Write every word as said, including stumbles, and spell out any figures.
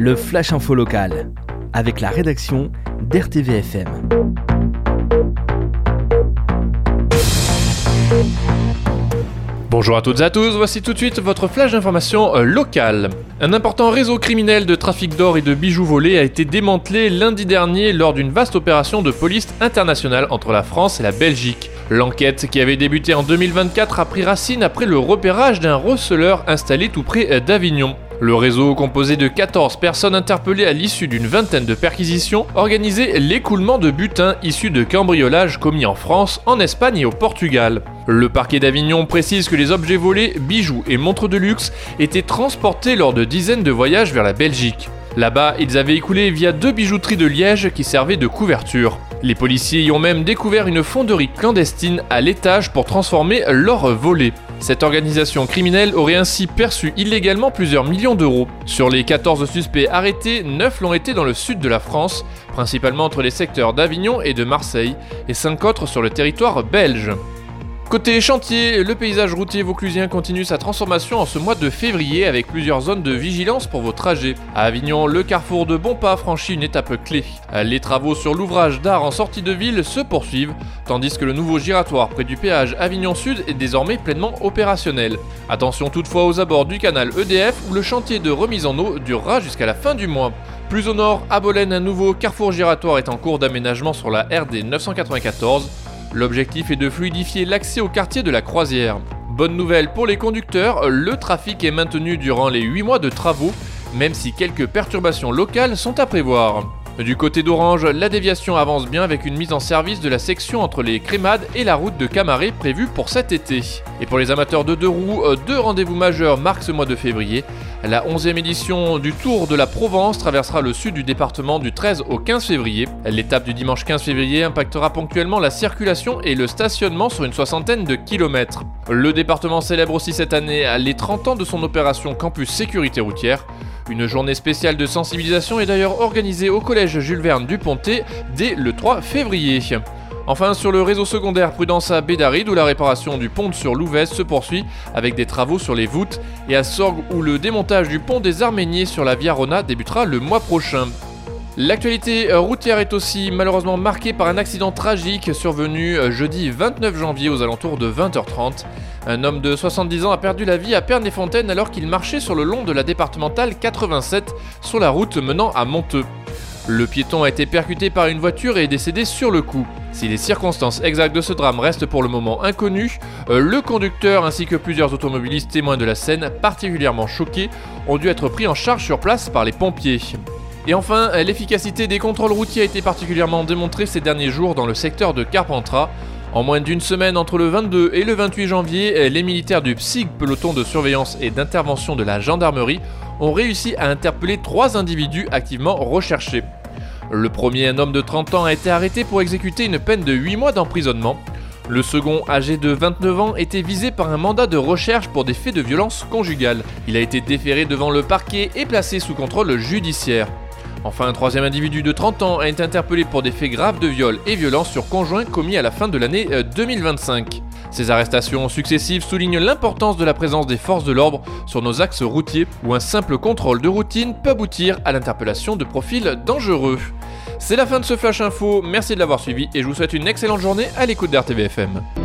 le Flash Info local, avec la rédaction d'R T V F M. Bonjour à toutes et à tous, voici tout de suite votre flash d'information locale. Un important réseau criminel de trafic d'or et de bijoux volés a été démantelé lundi dernier lors d'une vaste opération de police internationale entre la France et la Belgique. L'enquête, qui avait débuté en deux mille vingt-quatre, a pris racine après le repérage d'un receleur installé tout près d'Avignon. Le réseau, composé de quatorze personnes interpellées à l'issue d'une vingtaine de perquisitions, organisait l'écoulement de butin issus de cambriolages commis en France, en Espagne et au Portugal. Le parquet d'Avignon précise que les objets volés, bijoux et montres de luxe, étaient transportés lors de dizaines de voyages vers la Belgique. Là-bas, ils avaient écoulé via deux bijouteries de Liège qui servaient de couverture. Les policiers y ont même découvert une fonderie clandestine à l'étage pour transformer l'or volé. Cette organisation criminelle aurait ainsi perçu illégalement plusieurs millions d'euros. Sur les quatorze suspects arrêtés, neuf l'ont été dans le sud de la France, principalement entre les secteurs d'Avignon et de Marseille, et cinq autres sur le territoire belge. Côté chantier, le paysage routier vauclusien continue sa transformation en ce mois de février avec plusieurs zones de vigilance pour vos trajets. À Avignon, le carrefour de Bonpas franchit une étape clé. Les travaux sur l'ouvrage d'art en sortie de ville se poursuivent, tandis que le nouveau giratoire près du péage Avignon Sud est désormais pleinement opérationnel. Attention toutefois aux abords du canal E D F où le chantier de remise en eau durera jusqu'à la fin du mois. Plus au nord, à Bolène, un nouveau carrefour giratoire est en cours d'aménagement sur la R D neuf cent quatre-vingt-quatorze. L'objectif est de fluidifier l'accès au quartier de la Croisière. Bonne nouvelle pour les conducteurs, le trafic est maintenu durant les huit mois de travaux, même si quelques perturbations locales sont à prévoir. Du côté d'Orange, la déviation avance bien avec une mise en service de la section entre les Crémades et la route de Camaret prévue pour cet été. Et pour les amateurs de deux roues, deux rendez-vous majeurs marquent ce mois de février. La onzième édition du Tour de la Provence traversera le sud du département du treize au quinze février. L'étape du dimanche quinze février impactera ponctuellement la circulation et le stationnement sur une soixantaine de kilomètres. Le département célèbre aussi cette année les trente ans de son opération Campus Sécurité Routière. Une journée spéciale de sensibilisation est d'ailleurs organisée au collège Jules Verne du Pontet dès le trois février. Enfin, sur le réseau secondaire, prudence à Bédaride où la réparation du pont sur Louvèze se poursuit avec des travaux sur les voûtes, et à Sorgues où le démontage du pont des Arméniers sur la Via Rona débutera le mois prochain. L'actualité routière est aussi malheureusement marquée par un accident tragique survenu jeudi vingt-neuf janvier aux alentours de vingt heures trente. Un homme de soixante-dix ans a perdu la vie à Pernay-Fontaine alors qu'il marchait sur le long de la départementale quatre-vingt-sept sur la route menant à Monteux. Le piéton a été percuté par une voiture et est décédé sur le coup. Si les circonstances exactes de ce drame restent pour le moment inconnues, le conducteur ainsi que plusieurs automobilistes témoins de la scène, particulièrement choqués, ont dû être pris en charge sur place par les pompiers. Et enfin, l'efficacité des contrôles routiers a été particulièrement démontrée ces derniers jours dans le secteur de Carpentras. En moins d'une semaine entre le vingt-deux et le vingt-huit janvier, les militaires du P S I G, peloton de surveillance et d'intervention de la gendarmerie, ont réussi à interpeller trois individus activement recherchés. Le premier, un homme de trente ans, a été arrêté pour exécuter une peine de huit mois d'emprisonnement. Le second, âgé de vingt-neuf ans, était visé par un mandat de recherche pour des faits de violence conjugale. Il a été déféré devant le parquet et placé sous contrôle judiciaire. Enfin, un troisième individu de trente ans a été interpellé pour des faits graves de viol et violence sur conjoint commis à la fin de l'année deux mille vingt-cinq. Ces arrestations successives soulignent l'importance de la présence des forces de l'ordre sur nos axes routiers où un simple contrôle de routine peut aboutir à l'interpellation de profils dangereux. C'est la fin de ce Flash Info, merci de l'avoir suivi et je vous souhaite une excellente journée à l'écoute d'R T V F M.